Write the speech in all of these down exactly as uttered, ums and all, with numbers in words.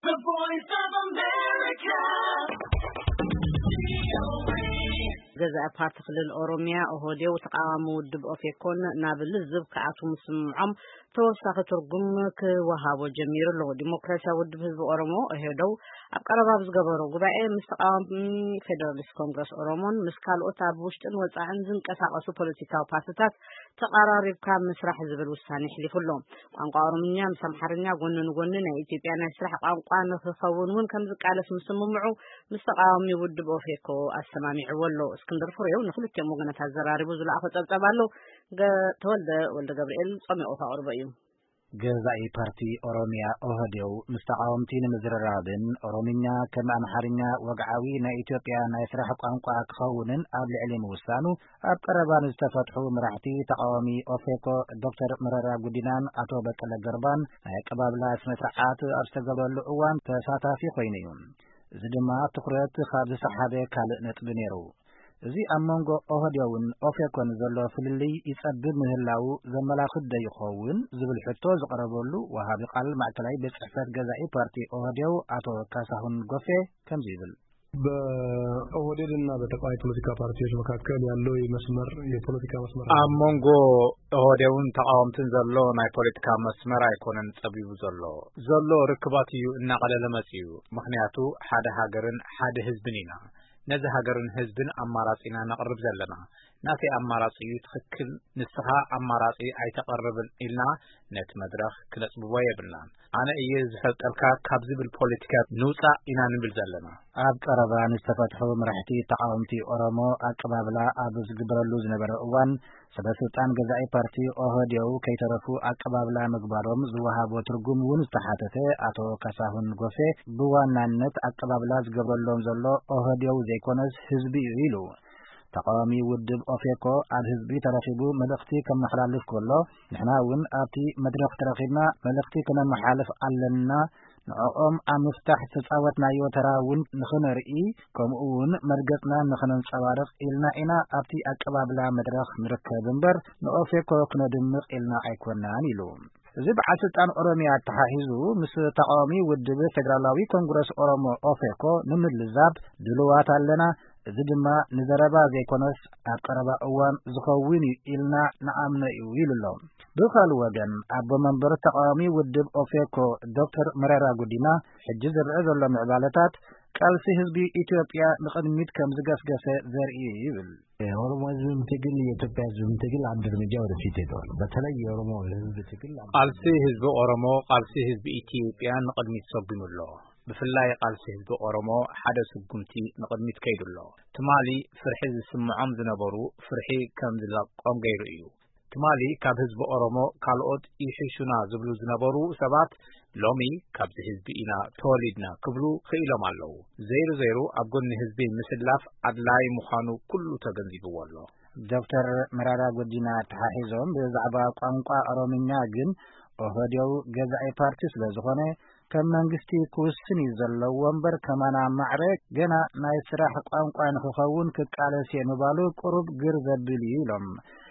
The Voice of America. جزء بارتخل الأوروميا أهوديو تقامو الدب أفيكون نابل الزب كعاتو مسمعهم توساق ترقم كوهابو جمير اللو ديمقراسيا ودب هزب أورومو أهدو أبقربا بزقبرو قبائي مستقام فيدراليس كونغرس أورومون مسكال أتاب وشتن وزعن زن كساقسو بوليتيكا وباسطات تقارارب كام مسرح زبل وساني حليفو اللو وانقا أوروميا مسامحرنيا قنن قنن إيتيبيانا يسرح قانقان نخصوون ون كم زكالس مسممعو مستقام يودب أفيكو السمامي عولو اسكندر فريو نخلت يموغنا تزراري بوزلا أخذ تبالو تولد ولد جبريل صمي أوفا أربعين جزائي بارتي أوروميا أهديو مستقامتين مزررابن أوروميا كما أمحرنيا وقعوي نا إثيوبيا نا يسرح قانقا كخونن قبل علم وسانو أبقربان استفتحوا مرحتي تقاومي أوفيكو دكتور مرارا قدينان أتو بكلا قربان قباب لا سمسعات أبستقبل الأوان تساتا في خوينيون زدما تقرأت خارج صحابي كالق نتبنيرو زي أمونغو أهديون أوفيكون زلو فللي يسأبب مهلاو زملاخد دا يخوون زبل حتو زقربولو وهابي قال معتلاي بسحفات جزائي بارتي أهديو أتو كاساهن غوفي كم زيبل በኦህዴድና በተቃዋሚ ፖለቲካ ፓርቲዎች መካከል ያለው መስመር የፖለቲካ መስመር አሞንጎ ኦህዴውን ተቃዋምትን ዘሎ ናይ ፖለቲካ መስመር አይኮነን ጸቢቡ ዘሎ ዘሎ ርክባትዩ እና ቀለለመጽዩ ምክንያቱ ሓደ ሃገርን ሓደ ህዝብን ኢና ነዚ ሃገርን ህዝብን አማራጺና ነቅርብ ዘለና ናቲ አማራጺዩ ትክክል ንስኻ አማራጺ አይተቀርብን ኢልና ነት መድረኽ ክነጽብቦ የብልናን አነ እየ ዝፈጠልካ ካብዚ ብል ፖለቲካ ንውፃ ኢና ንብል ዘለና ኣብ ቀረባን ዝተፈትሑ መራሕቲ ተቃዋምቲ ኦሮሞ አቀባብላ ኣብ ዝግበረሉ ዝነበረ እዋን ሰበስልጣን ገዛኢ ፓርቲ ኦህዴው ከይተረፉ አቀባብላ ምግባሮም ዝወሃቦ ትርጉም እውን ዝተሓተተ አቶ ካሳሁን ጎፌ ብዋናነት አቀባብላ ዝገብረሎም ዘሎ ኦህዴው ዘይኮነስ ህዝቢ ኢሉ ተቃዋሚ ውድብ ኦፌኮ ኣብ ህዝቢ ተረኺቡ መልእኽቲ ከም መሐላልፍ ከሎ ንሕና እውን ኣብቲ መድረኽ ተረኺብና መልእኽቲ ከመሓላልፍ ኣለና ንኦም ኣብ ምፍታሕ ተጻወትናዮ ተራውን ንኽንርኢ ከምኡውን መርገጽና ንኽነንጸባርቕ ኢልና ኢና ኣብቲ አቀባብላ መድረኽ ንርከብ እምበር ንኦፌኮ ክነድምቕ ኢልና ኣይኮናን ኢሉ እዚ በዓል ስልጣን ኦሮሚያ ተሓሒዙ ምስ ተቃዋሚ ውድብ ፌደራላዊ ኮንግረስ ኦሮሞ ኦፌኮ ንምልዛብ ድልዋት ኣለና እዚ ድማ ንዘረባ ዘይኮነስ ኣብ ቀረባ እዋን ዝኸውን ኢልና ንኣምነ እዩ ኢሉሎ ብኻል ወገን ኣቦ መንበር ተቃዋሚ ውድብ ኦፌኮ ዶክተር መረራ ጉዲና ሕጂ ዝርአ ዘሎ ምዕባለታት ቃልሲ ህዝቢ ኢትዮጵያ ንቅድሚት ከም ዝገስገሰ ዘርኢ ይብል የኦሮሞ ህዝብ ትግል የኢትዮጵያ ህዝብ ትግል አንድ እርምጃ ወደፊት ሄዷል በተለይ የኦሮሞ ህዝብ ትግል ቃልሲ ህዝብ ኦሮሞ ቃልሲ ህዝብ ኢትዮጵያ ንቅድሚት ሰግኑሎ بفلاي قالسي ህዝብ ኦሮሞ ሓደ ስጉምቲ ንቅድሚት ከይድሎ ትማሊ ፍርሒ ዝስምዖም ዝነበሩ ፍርሒ ከም ዝለቆም ገይሩ እዩ ትማሊ ካብ ህዝብ ኦሮሞ ካልኦት ይሕሹና ዝብሉ ዝነበሩ ሰባት ሎሚ ካብ ህዝብ ኢና ተወሊድና ክብሉ ክኢሎም ኣለው ዘይሩ ዘይሩ ኣብ ጎኒ ህዝቢ ምስላፍ ኣድላይ ምዃኑ ኩሉ ተገንዚብዎ ኣሎ ዶክተር መራራ ጉዲና ተሓሒዞም ብዛዕባ ቋንቋ ኦሮምኛ ግን ኦህዴው ገዛኢ ፓርቲ ስለዝኾነ ከም መንግስቲ ክውስን ዘሎ ወንበር ከማና ማዕረ ገና ናይ ስራሕ ቋንቋ ንኽኸውን ክቃለስ የምባሉ ቁሩብ ግር ዘብል ኢሎም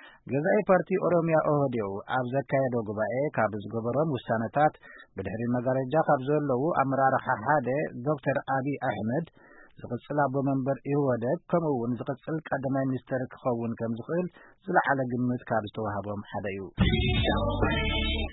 ገዛኢ ፓርቲ ኦሮሚያ ኦህዴው ኣብ ዘካየዶ ጉባኤ ካብ ዝገበሮም ውሳነታት ብድሕሪ መጋረጃ ካብ ዘለዉ ኣመራርሓ ሓደ ዶክተር አብይ አሕመድ ዝቅጽል ኣቦ መንበር ይወደድ ከምኡውን ዝቅጽል ቀዳማይ ሚኒስትር ክኸውን ከም ዝኽእል ዝለዓለ ግምት ካብ ዝተዋሃቦም ሓደ እዩ